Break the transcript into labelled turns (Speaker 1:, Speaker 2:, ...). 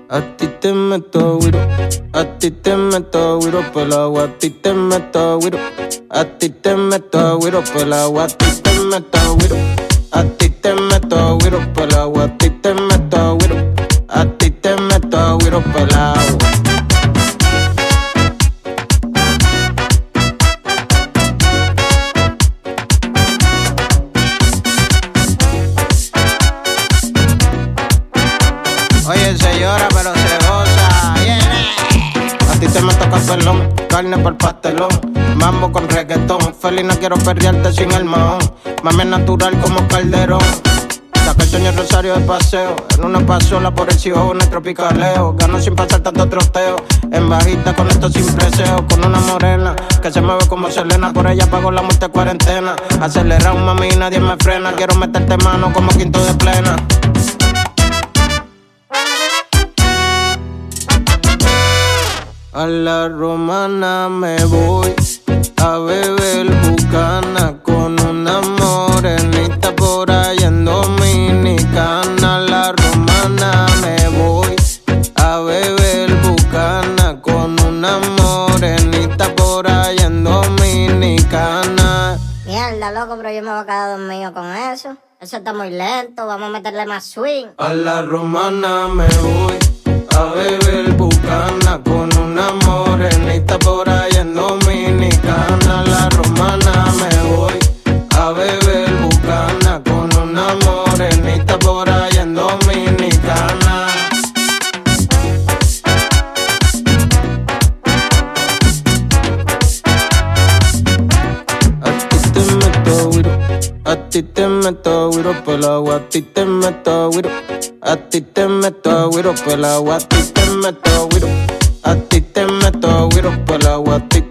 Speaker 1: A ti te meto güiro, a ti te meto güiro por el agua, a ti te meto güiro, a ti te meto güiro por el agua, a ti te meto güiro, a ti te meto güiro por el agua, a ti te meto güiro, a ti te meto güiro por el agua. Oye, se llora pero se goza, yeah. A ti te meto capelón, carne por pastelón, mambo con reggaetón. Feliz no quiero perrearte sin el mahón, mami es natural como Calderón. Saca el sueño Rosario de paseo, en una pasola por el Sijón, el tropicaleo. Gano sin pasar tanto troteo, en bajita con esto sin preseo. Con una morena que se mueve como Selena, por ella pago la muerte cuarentena. Acelerado mami y nadie me frena, quiero meterte mano como quinto de plena. A la romana me voy a beber bucana con una morenita por allá en Dominicana. A la romana me voy a beber bucana con una morenita por allá en Dominicana.
Speaker 2: Mierda, loco, pero yo me voy a quedar dormido con eso. Eso está muy lento, vamos a meterle más swing.
Speaker 1: A la romana me voy a beber bucana con una morenita por allá en Dominicana. A la romana me voy a beber bucana con una morenita por allá en Dominicana. A ti te meto güiro por el agua, a ti te meto güiro, a ti te meto güiro por el agua, a ti te meto güiro, a ti te meto güiro por el agua, a ti